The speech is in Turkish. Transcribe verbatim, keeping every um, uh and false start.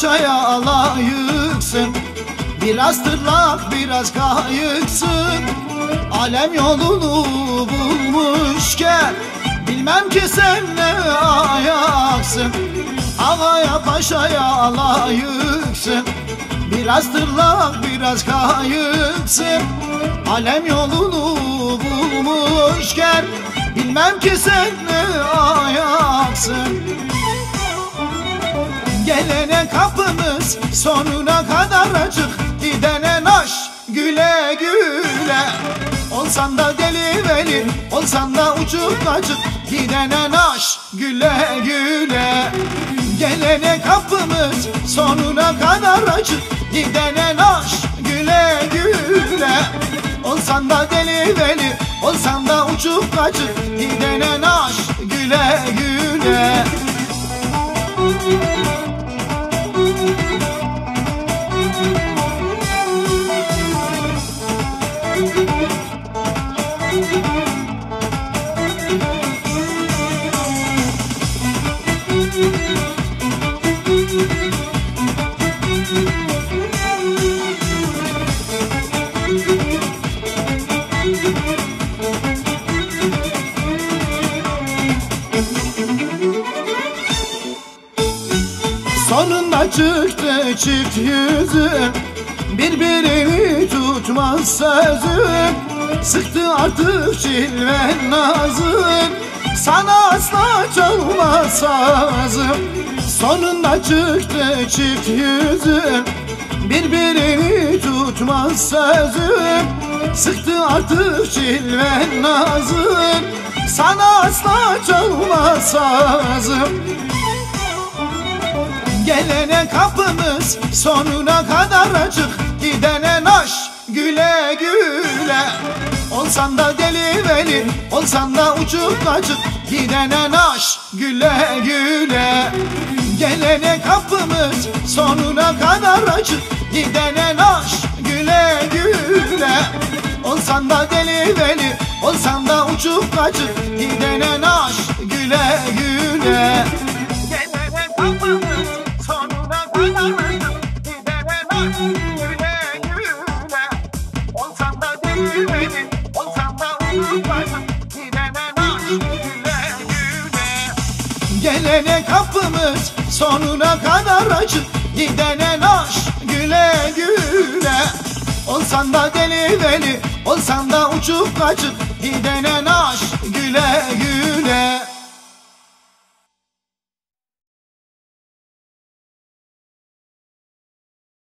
paşaya layıksın. Biraz tırnak biraz kayıksın. Alem yolunu bulmuşken bilmem ki sen ne ayaksın. Ağaya paşaya layıksın. Biraz tırnak biraz kayıksın. Alem yolunu bulmuşken bilmem ki sen ne ayaksın. Gelene kapımız sonuna kadar açık, gidene naş güle güle. Olsan da deli veli, olsan da uçuk kaçık, gidene naş güle güle. Gelene kapımız sonuna kadar açık, gidene naş güle güle. Olsan da deli veli, olsan da uçuk kaçık, gidene naş güle güle. Sonunda çıktı çift yüzün, birbirini tutmaz sözün. Sıktı artık cilven nazın, sana asla çalmaz sazım. Sonunda çıktı çift yüzün, birbirini tutmaz sözün. Sıktı artık cilven nazın, sana asla çalmaz sazım. Gelene kapımız sonuna kadar açık, gidene naş güle güle. Olsan da deli veli, olsan da uçuk kaçık, gidene naş güle güle. Gelene kapımız sonuna kadar açık, gidene naş güle güle. Olsan da deli veli, olsan da uçuk kaçık, gidene naş güle güle. Gelene kapımız sonuna kadar açık, gidene naş güle güle. Olsan da deli veli, olsan da uçuk kaçık, gidene naş güle güle. Gelene kapımız sonuna kadar açık, gidene naş güle güle. Olsan da deli veli, olsan da uçup kaçıp, gidene naş güle güle.